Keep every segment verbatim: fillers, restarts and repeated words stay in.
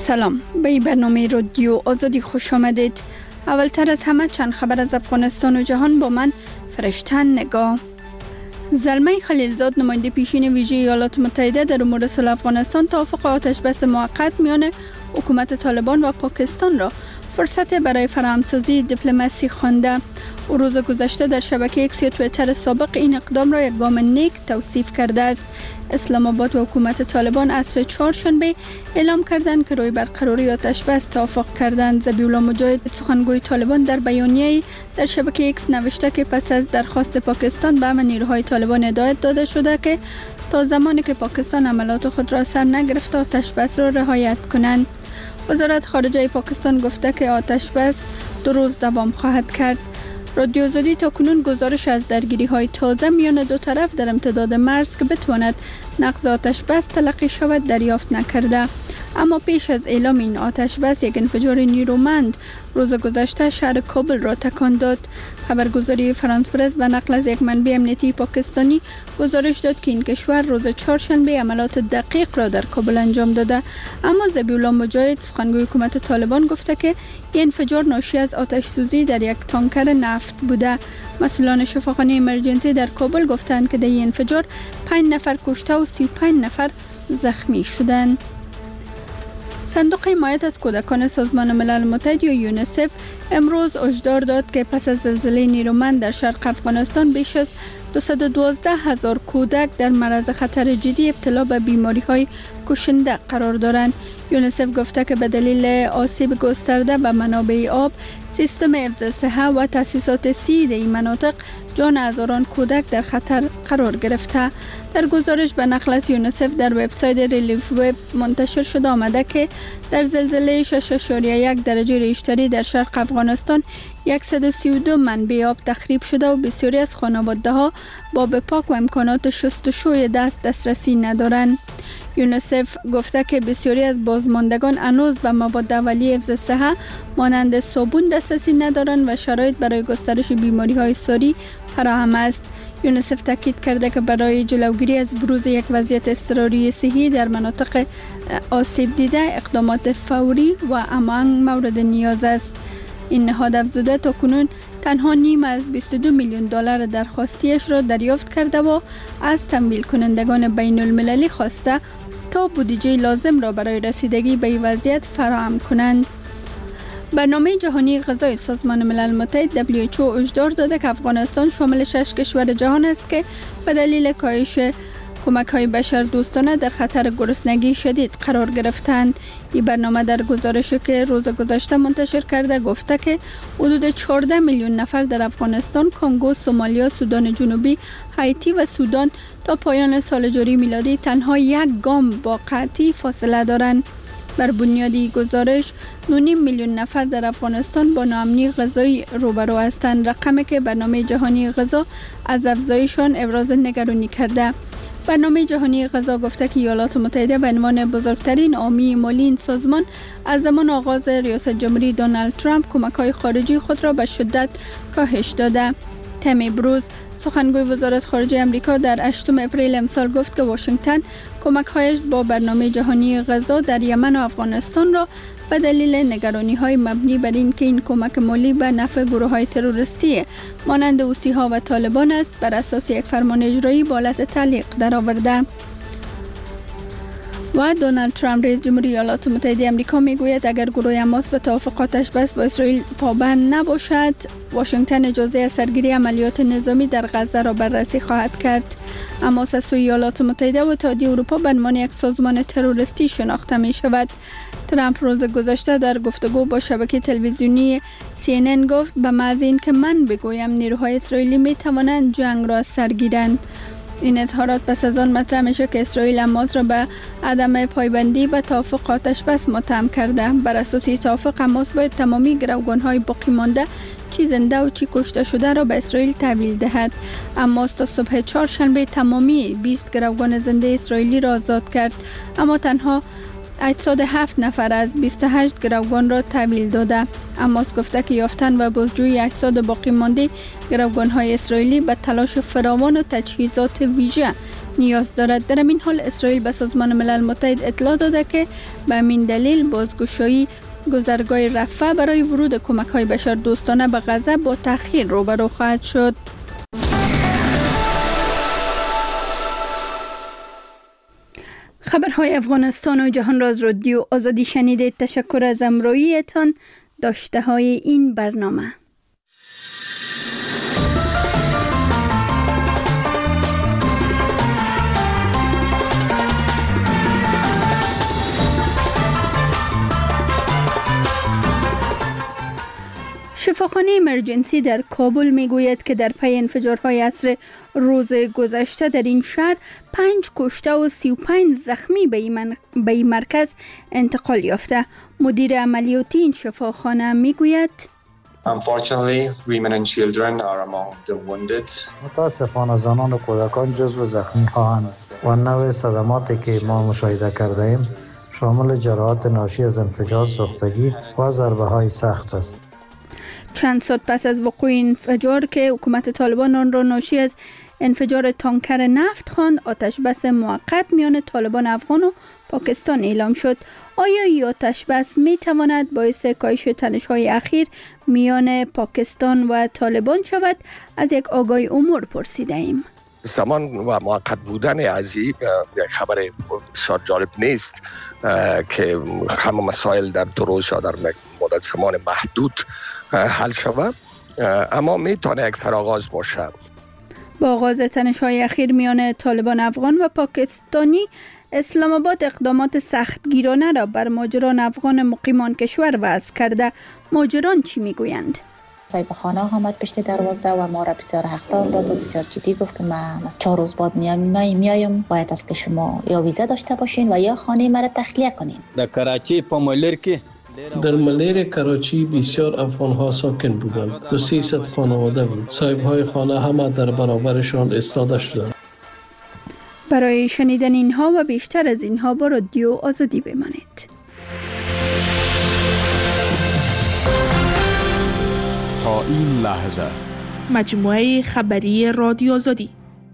سلام، به این برنامه رادیو آزادی خوش آمدید. اولتر از همه چند خبر از افغانستان و جهان با من فرشتن نگاه. زلمه خلیلزاد نماینده پیشین ویژه ایالات متحده در امور صلح افغانستان توافق آتش بس موقت میان حکومت طالبان و پاکستان را فرصت برای فراهمسازی دیپلماسی خوانده. او روز گذشته در شبکه ایکس یا توییتر سابق این اقدام را یک گام نیک توصیف کرده است. اسلام آباد و حکومت طالبان عصر چهارشنبه اعلام کردند که روی برقراری آتش بس توافق کردند. ذبیح الله مجاهد سخنگوی طالبان در بیانیه‌ای در شبکه ایکس نوشته که پس از درخواست پاکستان به همه نیروهای طالبان هدایت داده شده که تا زمانی که پاکستان عملات خود را سر نگرفته آتش بس را رعایت کنند. وزارت خارجه پاکستان گفته که آتش بس دو روز دوام خواهد کرد. رادیو آزادی تا کنون گزارش از درگیری های تازه میان دو طرف در امتداد مرز که بتواند نقض آتش بس تلقی شود دریافت نکرده. اما پیش از اعلام این آتش بس یک انفجار نیرومند روز گذشته شهر کابل را تکان داد. خبرگزاری فرانس پرس به نقل از یک منبع امنیتی پاکستانی گزارش داد که این کشور روز چهارشنبه عملات دقیق را در کابل انجام داده. اما ذبیح الله مجاهد سخنگوی حکومت طالبان گفته که این انفجار ناشی از آتش سوزی در یک تانکر نفت بوده. مسئولان شفاخانه امرجنسی در کابل گفتند که در این انفجار پنج نفر کشته و سی و پنج نفر زخمی شدند. صندوق حمایت از کودکان سازمان ملل متحد یا یونیسف امروز هشدار داد که پس از زلزله نیرومند در شرق افغانستان بیش از دویست و دوازده هزار کودک در معرض خطر جدی ابتلا به بیماری‌های کشنده قرار دارند. یونیسف گفته که به دلیل آسیب گسترده به منابع آب، سیستم حفظ صحت و تأسیسات سید این مناطق جان هزاران کودک در خطر قرار گرفته. در گزارش به نقل از یونیسف در وبسایت ریلیف وب منتشر شده آمده که در زلزله شش و یک درجه ریشتری در شرق افغانستان صد و سی و دو منبع آب تخریب شده و بسیاری از خانواده‌ها با آب پاک و امکانات شستشوی دست دسترسی ندارند. یونیسف گفته که بسیاری از بازماندگان هنوز به مواد اولیه حفظ صحت مانند صابون دسترسی ندارند و شرایط برای گسترش بیماری‌های ساری فراهم است. یونیسف تاکید کرده که برای جلوگیری از بروز یک وضعیت اضطراری صحی در مناطق آسیب دیده اقدامات فوری و همان مورد نیاز است. این نهاد افزوده تا کنون تنها نیم از بیست و دو میلیون دلار درخواستیش را دریافت کرده و از تمویل کنندگان بین المللی خواسته تا بودجه لازم را برای رسیدگی به این وضعیت فراهم کنند. برنامه جهانی غذای سازمان ملل متحد دبلیو اچ او هشدار داده که افغانستان شامل شش کشور جهان است که به دلیل کاهش کمک‌های بشر دوستانه در خطر گرسنگی شدید قرار گرفتند. این برنامه در گزارشی که روز گذشته منتشر کرده گفته که حدود چهارده میلیون نفر در افغانستان، کنگو، سومالیا، سودان جنوبی، هایتی و سودان تا پایان سال جاری میلادی تنها یک گام با قحطی فاصله دارند. بر بنیاد این گزارش نه و نیم میلیون نفر در افغانستان با ناامنی غذایی روبرو هستند، رقمی که برنامه جهانی غذا از افزایشان ابراز نگرانی کرده. برنامه جهانی غذا گفته که ایالات متحده به عنوان بزرگترین حامی مالی این سازمان از زمان آغاز ریاست جمهوری دونالد ترامپ کمک‌های خارجی خود را به شدت کاهش داده. تمی بروز سخنگوی وزارت خارجه آمریکا در هشتم اپریل امسال گفت که واشنگتن کمک‌هایش با برنامه جهانی غذا در یمن و افغانستان را به دلیل نگرانی‌های مبنی بر اینکه این کمک مالی به نفع گروه‌های تروریستی مانند حوثی‌ها و طالبان است بر اساس یک فرمان اجرایی با حالت تعلیق درآورده. و دونالد ترامپ رئیس جمهوری ایالات متحده آمریکا میگوید اگر گروه حماس به توافق آتش بس با اسرائیل پابند نباشد، واشنگتن اجازه از سرگیری عملیات نظامی در غزه را بررسی خواهد کرد. حماس از سوی ایالات متحده و اتحادیه اروپا به عنوان یک سازمان تروریستی شناخته می شود. ترامپ روز گذشته در گفتگو با شبکه تلویزیونی سی ان ان گفت به محض اینکه من بگویم نیروهای اسرائیلی می توانند جنگ را سرگیرند. این اظهارات پس از آن مطرح میشه که اسرائیل حماس را به عدم پایبندی به توافق آتش بس متهم کرده. بر اساس توافق حماس باید تمامی گروگان‌های باقی مانده چی زنده و چی کشته شده را به اسرائیل تحویل دهد. حماس تا صبح چهارشنبه تمامی بیست گروگان زنده اسرائیلی را آزاد کرد، اما تنها هشتاد و هفت نفر از بیست و هشت گروگان را تحویل داده. حماس گفته که یافتن و بازجویی اجساد باقی مانده گروگان های اسرائیلی به تلاش فراوان و تجهیزات ویژه نیاز دارد. در این حال اسرائیل به سازمان ملل متحد اطلاع داده که به همین دلیل بازگشایی گذرگاه رفح برای ورود کمک های بشر دوستانه به غزه با تأخیر روبرو خواهد شد. خبرهای افغانستان و جهان را از رادیو آزادی شنیدید. تشکر از همراهیتان. داشته های این برنامه شفاخانه امرجنسی در کابل می گوید که در پی انفجارهای عصر روز گذشته در این شهر پنج کشته و سی و پنج زخمی به این, به این مرکز انتقال یافته. مدیر عملیاتی این شفاخانه می گوید Unfortunately, women and children are among the wounded. متاسفانه زنان و کودکان جزو زخمی خواهند و نوع صدماتی که ما مشاهده کرده ایم شامل جراحات ناشی از انفجار سوختگی و ضربه های سخت است. چند ساعت پس از وقوع انفجار که حکومت طالبان آن را ناشی از انفجار تانکر نفت خواند، آتش بس موقت میان طالبان افغان و پاکستان اعلام شد. آیا این آتش بس می تواند باعث کاهش تنش‌های اخیر میان پاکستان و طالبان شود؟ از یک آگاه امور پرسیده ایم. زمان و موقت بودن از این خبر بسیار جالب نیست که همه مسائل در دو روز یا در مدت زمان محدود حل شود، اما میتونه یک سرآغاز باشه. با آغاز تنش‌های اخیر میان طالبان افغان و پاکستانی، اسلام آباد اقدامات سختگیرانه را بر مهاجران افغان مقیمان کشور وضع کرده. مهاجران چی میگویند؟ صاحب خانه آمد پشت دروازه و ما را بسیار هختار داد و بسیار جدی گفت که من از چهار روز بعد میام میایم باید است که شما یا ویزا داشته باشین و یا خانه مرا تخلیه کنین. در کراچی په ملیر کې در ملیر کراچی بسیار افغان ها ساکن بودند. دو سیصد خانواده بود. صاحب های خانه همه در برابرشان ایستاده شدند. برای شنیدن اینها و بیشتر از اینها با رادیو آزادی بمانید. تا این لحظه مجموعه خبری رادیو آزادی.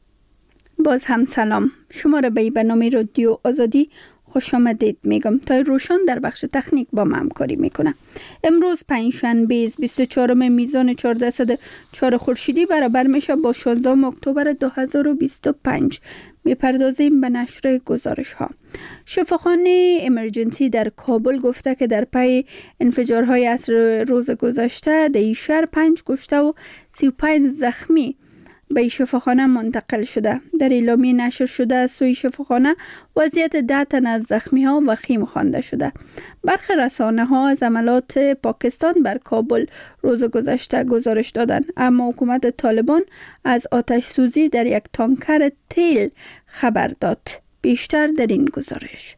باز هم سلام. شما را به برنامه رادیو آزادی خوش آمدید میگم. تا روشن در بخش تکنیک با من همکاری میکنه. امروز پنجشنبه بیست و چهارم میزان چهارصد و چهار خورشیدی برابر میشه با شانزدهم اکتبر دو هزار و بیست و پنج. میپردازیم به نشر گزارش ها. شفاخانه امرجنسی در کابل گفته که در پی انفجارهای عصر روز گذشته در این شهر پنج کشته و سی و پنج زخمی به شفاخانه منتقل شده. در اعلامیه نشر شده از سوی شفاخانه وضعیت ده تن از زخمی ها وخیم خوانده شده. برخی رسانه ها از حملات پاکستان بر کابل روز گذشته گزارش دادند، اما حکومت طالبان از آتش سوزی در یک تانکر تیل خبر داد. بیشتر در این گزارش.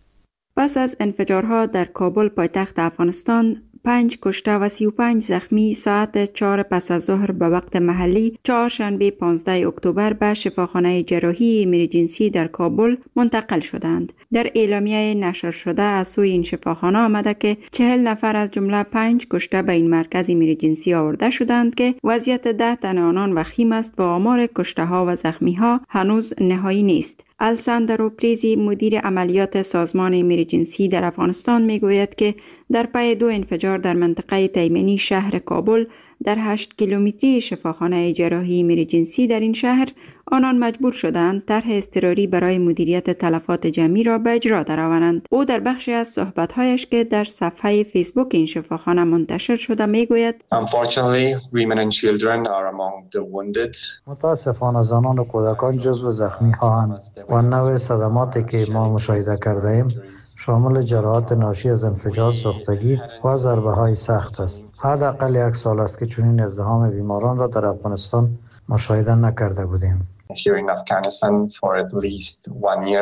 پس از انفجارها در کابل پایتخت افغانستان، پنج کشته و سی و پنج زخمی ساعت چهار پس از ظهر به وقت محلی چهارشنبه پانزدهم اکتبر به شفاخانه جراحی امرجنسی در کابل منتقل شدند. در اعلامیه نشر شده از سوی این شفاخانه آمده که چهل نفر از جمله پنج کشته به این مرکز امرجنسی آورده شدند که وضعیت ده تن آنان وخیم است و آمار کشته ها و زخمی ها هنوز نهایی نیست. الساندرو پریزی مدیر عملیات سازمان امرجنسی در افغانستان میگوید که در پی دو انفجار در منطقه تیمنی شهر کابل در هشت کیلومتری شفاخانه جراحی امرجنسی در این شهر آنان مجبور شدند طرح اضطراری برای مدیریت تلفات جمعی را به اجرا درآورند. او در بخشی از صحبت‌هایش که در صفحه فیسبوک این شفاخانه منتشر شده میگوید Unfortunately, women and children are among the wounded. متاسفانه زنان و کودکان جزو زخمی خواهند و نوع صدماتی که ما مشاهده کرده ایم شامل جراحات ناشی از انفجار سوختگی و ضربه های سخت است. حداقل یک سال است که چنین ازدحام بیماران را در افغانستان مشاهده نکرده بودیم. Here in Afghanistan for at least one year.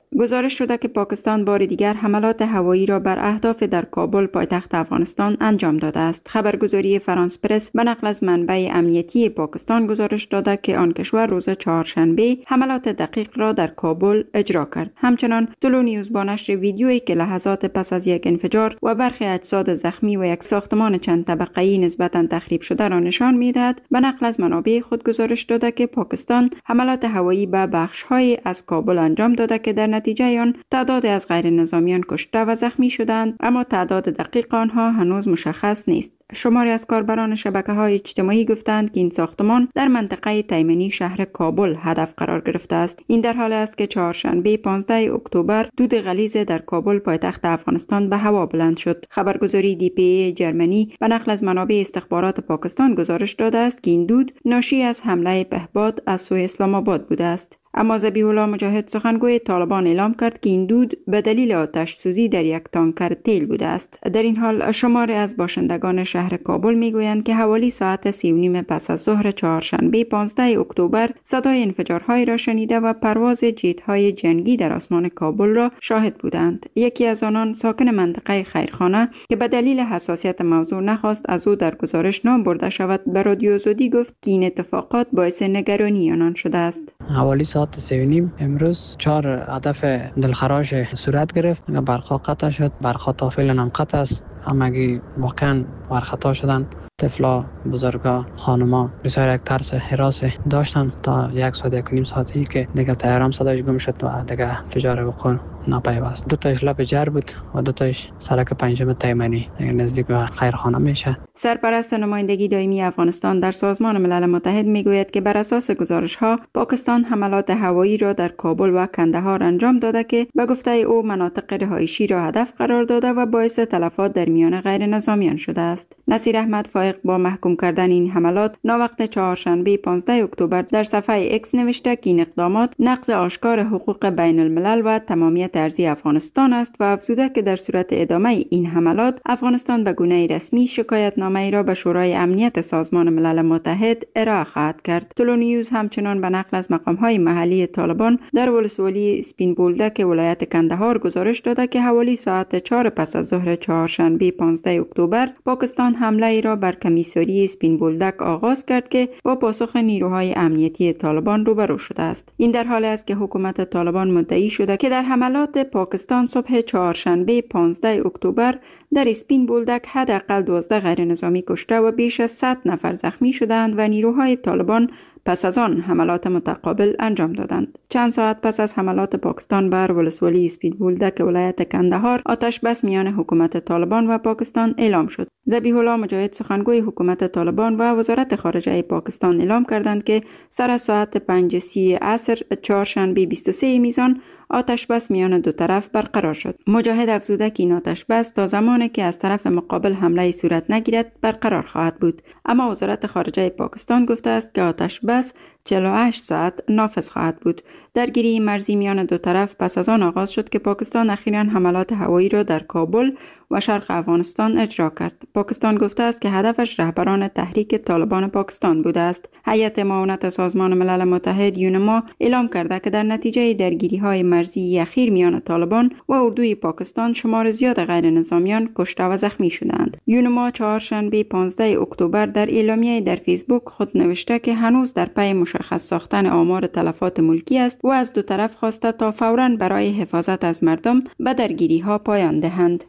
گزارش شده که پاکستان بار دیگر حملات هوایی را بر اهداف در کابل پایتخت افغانستان انجام داده است. خبرگزاری فرانس پرس به نقل از منبع امنیتی پاکستان گزارش داده که آن کشور روز چهارشنبه حملات دقیق را در کابل اجرا کرد. همچنان تلو نیوز با نشر ویدیویی که لحظات پس از یک انفجار و برخی اجساد زخمی و یک ساختمان چند طبقه‌ای نسبتاً تخریب شده را نشان می‌دهد، به نقل از منابع خود گزارش داده که پاکستان حملات هوایی به بخش‌های از کابل انجام داده که در نتیجه آن تعدادی از غیر نظامیان کشته و زخمی شدند، اما تعداد دقیق آنها هنوز مشخص نیست. شماری از کاربران شبکه‌های اجتماعی گفتند که این ساختمان در منطقه تیمنی شهر کابل هدف قرار گرفته است. این در حالی است که چهارشنبه پانزده اکتبر دود غلیظ در کابل پایتخت افغانستان به هوا بلند شد. خبرگزاری دی پی ای جرمنی به نقل از منابع استخبارات پاکستان گزارش داده است که این دود ناشی از حمله پهپاد از سوی اسلام آباد بوده است. اما ذبیح الله مجاهد سخنگوی طالبان اعلام کرد که این دود به دلیل آتش سوزی در یک تانکر تیل بوده است. در این حال شماری از باشندگان شهر کابل میگویند که حوالی ساعت سی و نیم پس از ظهر چهارشنبه پانزده اکتبر صدای انفجارهایی را شنیده و پرواز جت‌های جنگی در آسمان کابل را شاهد بودند. یکی از آنان ساکن منطقه خیرخانه که به دلیل حساسیت موضوع نخواست از او در گزارش نام برده شود به رادیو زودی گفت که این اتفاقات باعث نگرانی آنان شده است. حوالی ساعت سه و نیم امروز چهار هدف دلخراش صورت گرفت. برقا قطع شد، برقا تا فعلا هم قطع است، همگی واقعا برخطا شدن. طفلا، بزرگا، خانما بسیار یک ترس حراس داشتن تا یک ساعت یک و نیم ساعتی که دیگه تهران صداش گم شد و دیگه انفجار وقوع ناپیوست. دو تاش لب جر بود و دو تاش سرک پنجم تیمنی نزدیک به خیرخانه میشه. سرپرست نمایندگی دائمی افغانستان در سازمان ملل متحد میگوید که بر اساس گزارش‌ها پاکستان حملات هوایی را در کابل و کندهار انجام داده که به گفته او مناطق رهایشی را هدف قرار داده و باعث تلفات در میان غیر نظامیان شده است. نصیر احمد فائق با محکوم کردن این حملات ناوقت چهارشنبه پانزده اکتبر در صفحه اکس نوشته که این اقدامات نقض آشکار حقوق بین الملل و تمامیت ارضی افغانستان است و افزوده که در صورت ادامه این حملات افغانستان به گونه رسمی شکایتنامه را به شورای امنیت سازمان ملل متحد ارائه خواهد کرد. تلو نیوز همچنان به نقل از مقام‌های محلی طالبان در ولسوالی اسپین بولدک ولایت کندهار گزارش داده که حوالی ساعت چهار پس از ظهر چهارشنبه پانزده اکتبر پاکستان حمله ای را بر کمیساری اسپین بولدک آغاز کرد که با پاسخ نیروهای امنیتی طالبان روبرو شده است. این در حالی است که حکومت طالبان مدعی شده که در حملات پاکستان صبح چهارشنبه پانزده اکتبر در اسپین بولدک حداقل دوازده غیر نظامی کشته و بیش از صد نفر زخمی شدند و نیروهای طالبان پس از آن حملات متقابل انجام دادند. چند ساعت پس از حملات پاکستان بر ولسوالی اسپین بولدک ولایت کندهار آتش بس میان حکومت طالبان و پاکستان اعلام شد. ذبیح الله مجاهد سخنگوی حکومت طالبان و وزارت خارجه پاکستان اعلام کردند که سر از ساعت پنج و سی عصر چهارشنبه بیست و سه میزان آتش بس میان دو طرف برقرار شد. مجاهد افزوده که این آتش بس تا زمانی که از طرف مقابل حمله صورت نگیرد برقرار خواهد بود. اما وزارت خارجه پاکستان گفته است که آتش بس چهل و هشت ساعت نافذ خواهد بود. درگیری مرزی میان دو طرف پس از آن آغاز شد که پاکستان اخیراً حملات هوایی را در کابل و شرق افغانستان اجرا کرد. پاکستان گفته است که هدفش رهبران تحریک طالبان پاکستان بوده است. هیئت معاونت سازمان ملل متحد یونما اعلام کرده که در نتیجه درگیری‌های مرزی اخیر میان طالبان و اردوی پاکستان شمار زیاد غیر نظامیان کشته و زخمی شدند. یونما چهارشنبه پانزده اکتبر در اعلامیه در فیسبوک خود نوشته که هنوز در پی مشخص ساختن آمار تلفات ملکی است و از دو طرف خواسته تا فوراً برای حفاظت از مردم به درگیری‌ها پایان دهند.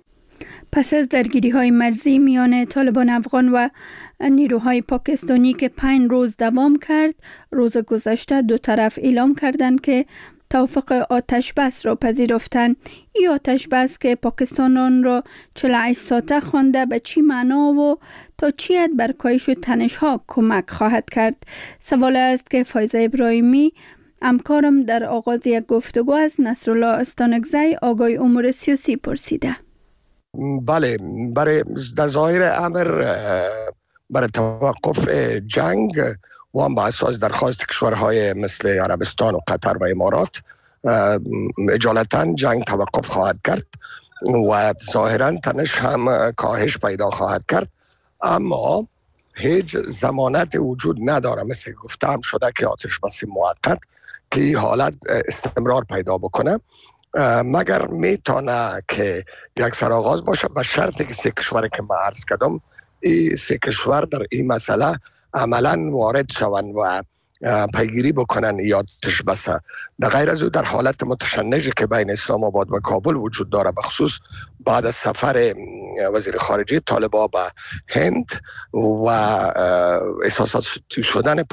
پس از درگیری‌های مرزی میان طالبان افغان و نیروهای پاکستانی که پنج روز دوام کرد، روز گذشته دو طرف اعلام کردند که توافق آتش بس را پذیرفتند. این آتش بس که پاکستان آن را چهل و هشت ساعته خوانده به چی معنا و تا چی حد بر کاهش تنش‌ها کمک خواهد کرد؟ سوال است که فایزه ابراهیمی همکارم در آغاز یک گفتگو از نصرالله استانکزی آگای امور سیاسی پرسیده. بله، برای در ظاهر امر برای توقف جنگ و هم به اساس درخواست کشورهای مثل عربستان و قطر و امارات اجالتا جنگ توقف خواهد کرد و ظاهرا تنش هم کاهش پیدا خواهد کرد، اما هیچ ضمانت وجود نداره. مثل گفتم شده که آتش بس موقت که این حالت استمرار پیدا بکنه مگر میتونه که یک سرآغاز باشه به شرطی که سه کشور که ما عرض کردم این سه کشور در این مسئله عملا وارد شوند و پیگیری بکنن یا آتش بسه. در غیر از او در حالت متشنجی که بین اسلام آباد و کابل وجود داره، بخصوص بعد از سفر وزیر خارجه طالبان به هند و احساسات شدن